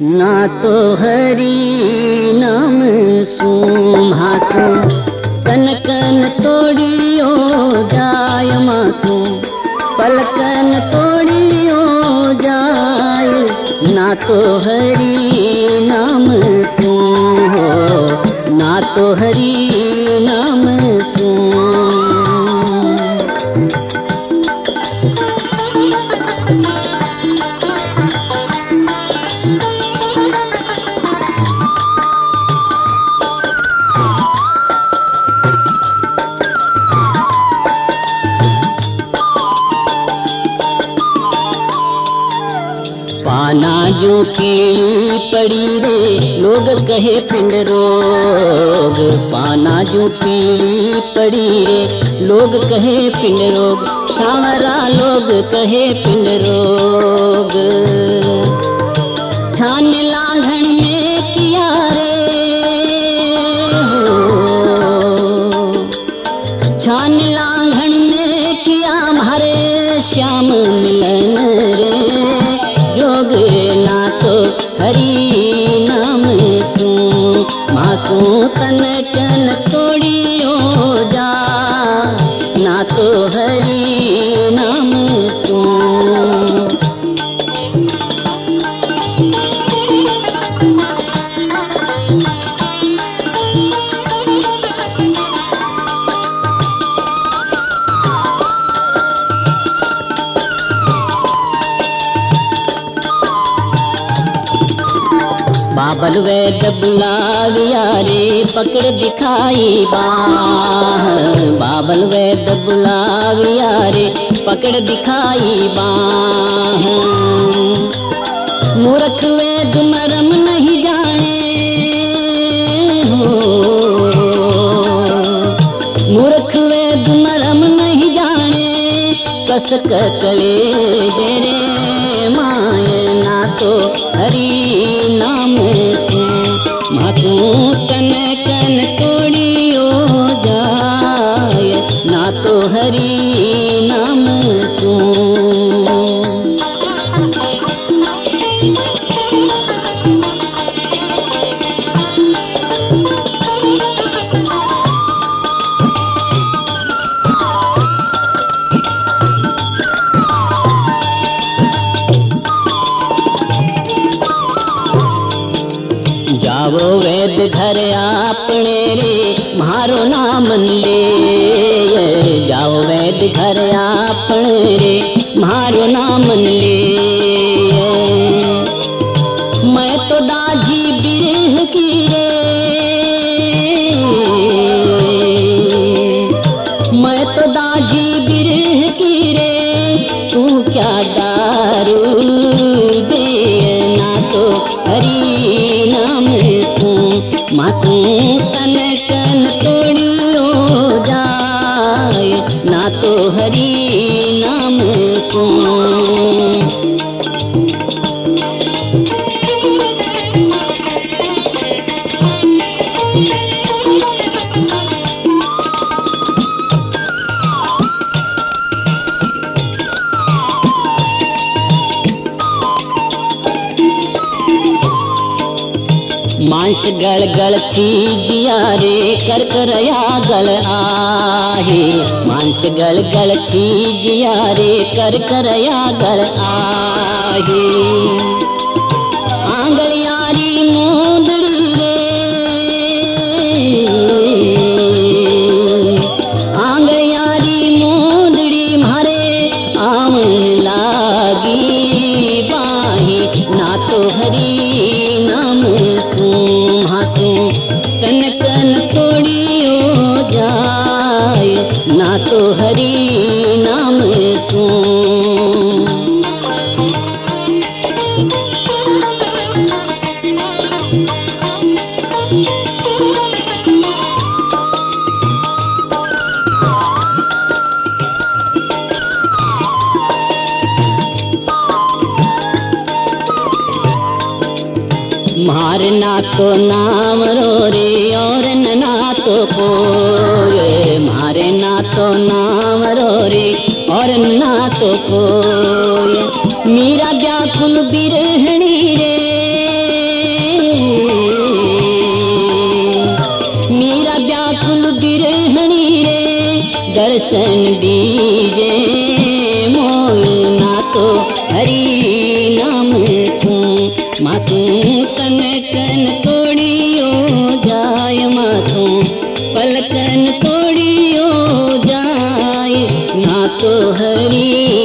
ना तो हरि नाम सूम हासू कन कन तोड़ियो जाय मासू पलकन तोड़ियो जाय ना तो हरि नाम सूम हो ना तो हरि नाम सूम। पाना जो कीड़ी पड़ी रे लोग कहे पिंड रोग पाना जो कीड़ी पड़ी रे लोग कहे पिंड रोग सांवरा लोग कहे पिंड रोग छान लांघन में किया रे हो छान लांघन में किया हमारे श्याम मिलन रे जोग ना तो हरि नाम सू मासू तन कन तोड़ियो जा ना तो हरि नाम सू। बाबल वैद बुलाविया रे पकड़ दिखाई बाह बाबल वैद बुलाविया रे पकड़ दिखाई बाह मूर्ख वैद मरम नहीं जाने हो मूर्ख वैद मरम नहीं जाने कसक कले डेरे माय ना तो हरि नाम सू मातू तन कन तोड़ियो जाय ना तो हरि नाम सू। जावो वैद घर आपने रे मारो नाम ले जाओ वैद घर आपने रे मारो नाम ले मैं तो दाझी बिरह की रे मैं तो दाझी बिरह की रे तू क्या दारू दे ना तो हरि नाम सू मातू तन कन तोड़ियो जाय ना तो हरि नाम सू। मांस गल गल छीजिया रे कर करया गल आहे मांस गल गल छीजिया रे कर करया गल आहे आंगलियारी मूंदड़ी रे आंगलियारी मूंदड़ी मारे आवन लागी बाही ना तो हरि नाम सू हाथू तन कन तोड़ियो जाय ना तो हरि नाम सू। मारे ना तो नाम रो रे और ना तो कोई मारे ना तो नाम रो रे और ना तो कोई मीरा व्याकुल बिरहणी रे मातू तनकन तोड़ियो जाय, मातू पलकन तोड़ियो जाय, ना तो हरी